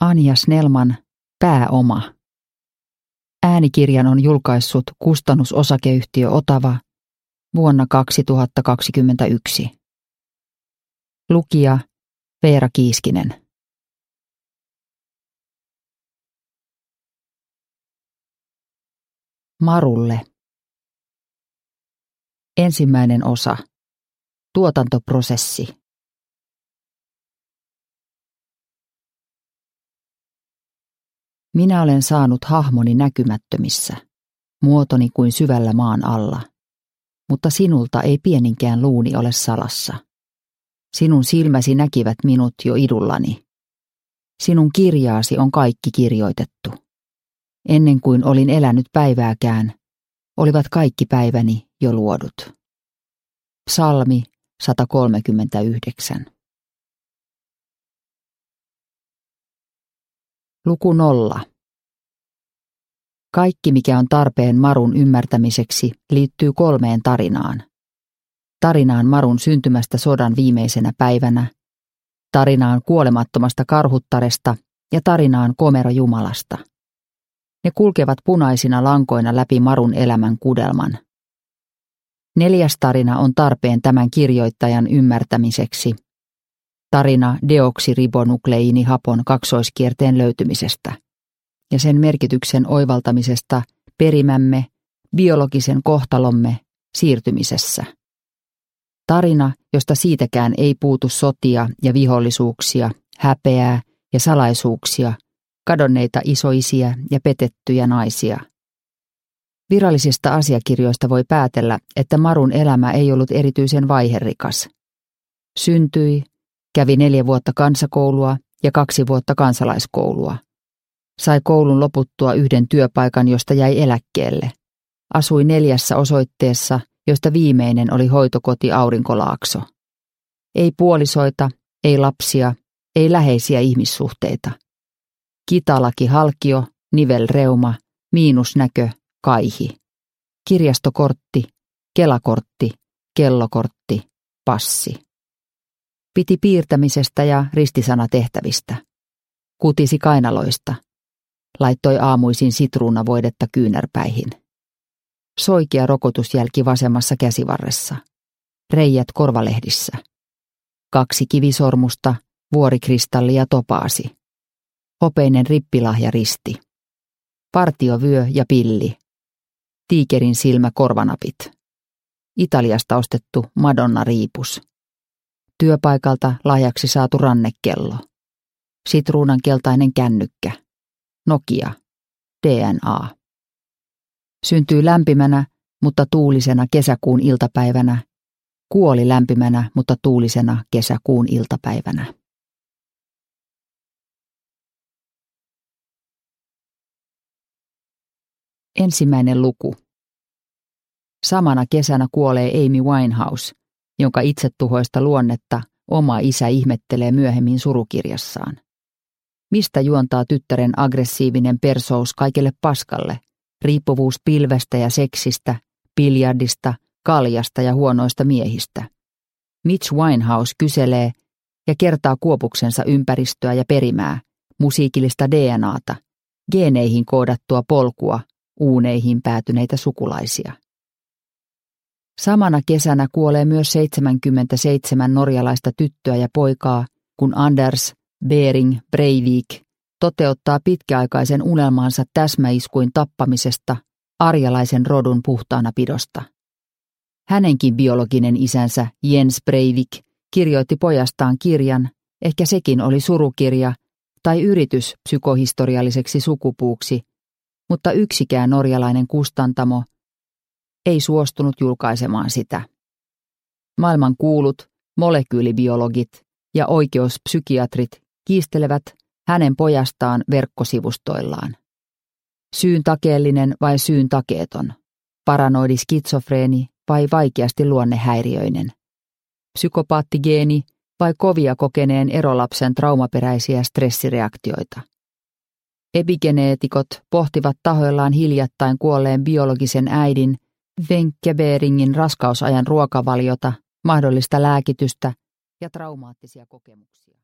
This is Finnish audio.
Anja Snellman, Pääoma. Äänikirjan on julkaissut Kustannusosakeyhtiö Otava vuonna 2021. Lukija Veera Kiiskinen. Marulle. Ensimmäinen osa. Tuotantoprosessi. Minä olen saanut hahmoni näkymättömissä, muotoni kuin syvällä maan alla, mutta sinulta ei pieninkään luuni ole salassa. Sinun silmäsi näkivät minut jo idullani. Sinun kirjaasi on kaikki kirjoitettu. Ennen kuin olin elänyt päivääkään, olivat kaikki päiväni jo luodut. Psalmi 139. Luku 0. Kaikki, mikä on tarpeen Marun ymmärtämiseksi, liittyy 3 tarinaan. Tarinaan Marun syntymästä sodan viimeisenä päivänä, tarinaan kuolemattomasta karhuttaresta ja tarinaan komero Jumalasta. Ne kulkevat punaisina lankoina läpi Marun elämän kudelman. 4. tarina on tarpeen tämän kirjoittajan ymmärtämiseksi. Tarina deoksiribonukleiinihapon kaksoiskierteen löytymisestä ja sen merkityksen oivaltamisesta perimämme, biologisen kohtalomme siirtymisessä. Tarina, josta siitäkään ei puutu sotia ja vihollisuuksia, häpeää ja salaisuuksia, kadonneita isoisiä ja petettyjä naisia. Virallisista asiakirjoista voi päätellä, että Marun elämä ei ollut erityisen vaiherikas. Syntyi, kävi 4 vuotta kansakoulua ja 2 vuotta kansalaiskoulua. Sai koulun loputtua 1 työpaikan, josta jäi eläkkeelle. Asui 4 osoitteessa, joista viimeinen oli hoitokoti Aurinkolaakso. Ei puolisoita, ei lapsia, ei läheisiä ihmissuhteita. Kitalaki halkio, nivelreuma, miinusnäkö, kaihi. Kirjastokortti, kelakortti, kellokortti, passi. Piti piirtämisestä ja ristisanatehtävistä. Kutisi kainaloista. Laittoi aamuisin sitruunavoidetta kyynärpäihin. Soikea rokotusjälki vasemmassa käsivarressa. Reijät korvalehdissä. 2 kivisormusta, vuorikristalli ja topaasi. Hopeinen rippilahjaristi. Partiovyö ja pilli. Tiikerin silmä korvanapit. Italiasta ostettu Madonna-riipus. Työpaikalta lahjaksi saatu rannekello. Sitruunan keltainen kännykkä. Nokia. DNA. Syntyi lämpimänä, mutta tuulisena kesäkuun iltapäivänä. Kuoli lämpimänä, mutta tuulisena kesäkuun iltapäivänä. Ensimmäinen luku. Samana kesänä kuolee Amy Winehouse, jonka itsetuhoista luonnetta oma isä ihmettelee myöhemmin surukirjassaan. Mistä juontaa tyttären aggressiivinen persous kaikelle paskalle, riippuvuus pilvestä ja seksistä, biljardista, kaljasta ja huonoista miehistä? Mitch Winehouse kyselee ja kertaa kuopuksensa ympäristöä ja perimää, musiikillista DNAta, geeneihin koodattua polkua, uuneihin päätyneitä sukulaisia. Samana kesänä kuolee myös 77 norjalaista tyttöä ja poikaa, kun Anders Behring Breivik toteuttaa pitkäaikaisen unelmansa täsmäiskuin tappamisesta, arjalaisen rodun puhtaanapidosta. Hänenkin biologinen isänsä Jens Breivik kirjoitti pojastaan kirjan, ehkä sekin oli surukirja tai yritys psykohistorialliseksi sukupuuksi, mutta yksikään norjalainen kustantamo ei suostunut julkaisemaan sitä. Maailman kuulut molekyylibiologit ja oikeuspsykiatrit kiistelevät hänen pojastaan verkkosivustoillaan. Syyntakeellinen vai syyntakeeton? Paranoidi skitsofreeni vai vaikeasti luonnehäiriöinen? Psykopaattigeeni vai kovia kokeneen erolapsen traumaperäisiä stressireaktioita? Epigeneetikot pohtivat tahoillaan hiljattain kuolleen biologisen äidin Wenche Behringin raskausajan ruokavaliota, mahdollista lääkitystä ja traumaattisia kokemuksia.